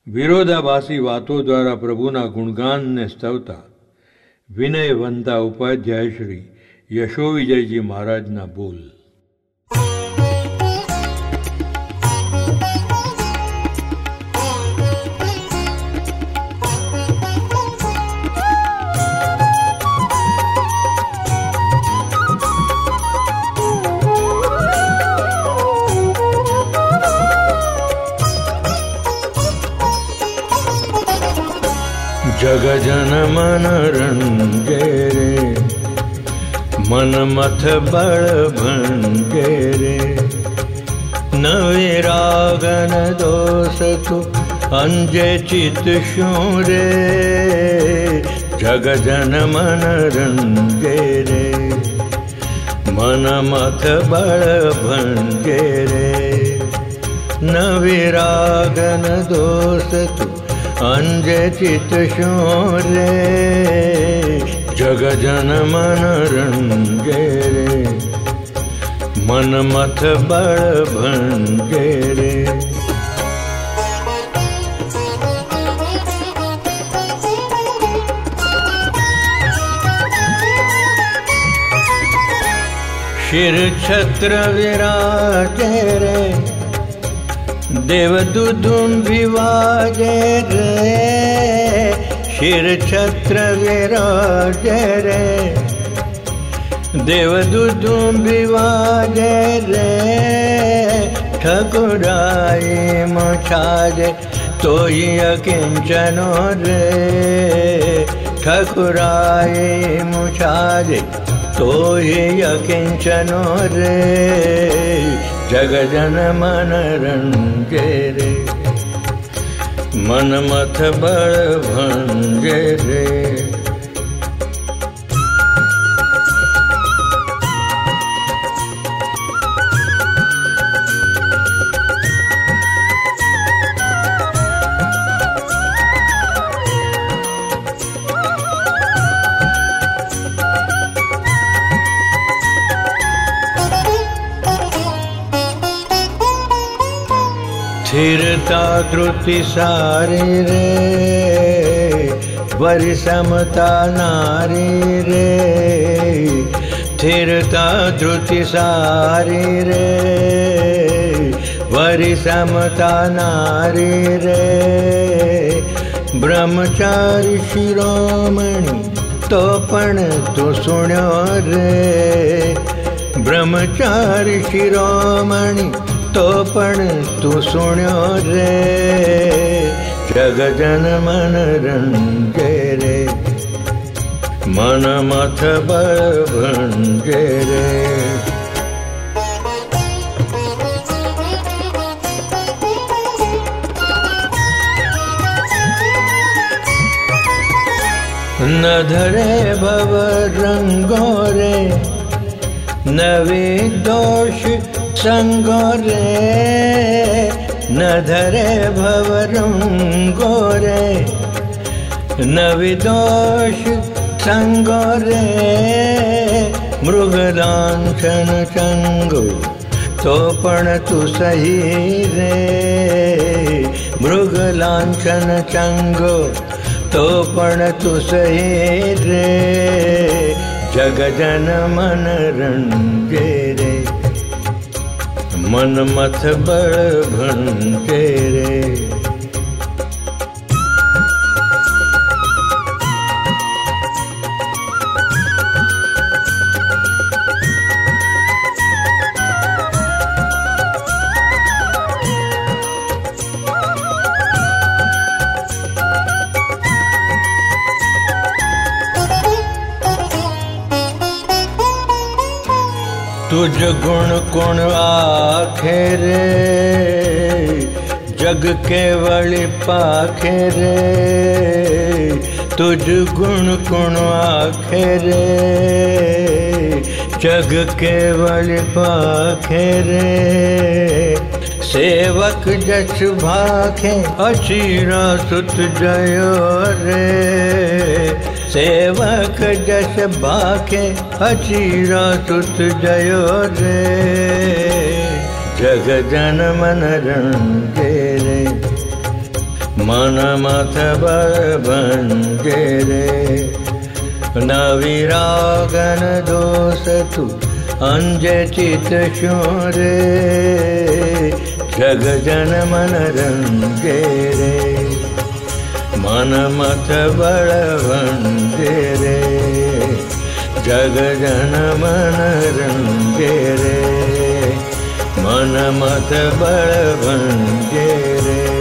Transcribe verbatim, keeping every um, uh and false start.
વિરોધાભાસી વાતો દ્વારા પ્રભુના ગુણગાનને સ્તવતા વિનયવંતા ઉપાધ્યાય શ્રી યશોવિજયજી મહારાજના બોલ. जग जन मन रंगे रे मन मथ बड़ भंगे रे न विरागन दोष तु अंजे चित शू रे जग जन मन रंगे रे मन मथ बड़ भंगे रे न विरागन दोष तु अंजे चित शू रे जग जन मन रंगे रे मन मथ बड़ भंगे रे. शिर छत्र विराजे रे देवदुदुम्भी वाजे रे शिर छत्र विराजे रे देवदुदुम्भी वाजे रे ठकुराई मुछाजे तो ही अकिंचनो रे ठकुराई मुछाजे तो ही अकिंचनो रे जग जन मन रंगे रे मन मथ बड़ भंगे रे. स्थिरता धृति सारी रे वरि समता नारी रे स्थिरता धृति सारी रे वरि समता नारी रे ब्रह्मचारी शिरोमणि तो पण तो सुण्यो रे ब्रह्मचारी शिरोमणि तो पण तू सुण्यो रे जग जन मन रंगे रे मन मथ बड़ भंगे रे. न धरे भव रंगो रे न विदोष संगो रे न धरे भव रंगो रे न विदोष संगो रे मृगलांछन चंगो तो पण तू सही रे मृगलांछन चंगो तो पण तू सही रे जग जन मन रंगे रे मन मथ बड़ भंगे रे. तुझ गुण गुण आखे रे जग केवल पाखे रे तुझ गुण गुण आखे रे जग केवल पाखे रे सेवक जस भाखे अचीरा सुत जयो रे सेवक जस भाखे अचीरा सुत जयो रे जग जन मन रंगे रे मन मत बल भंजे रे। न विरागन दोष तु अंजे चित छो रे। जग जन मन रंगे रे। मन मत बल भंजे रे। जग जन मन रंगे रे। मन मत बल भंजे रे।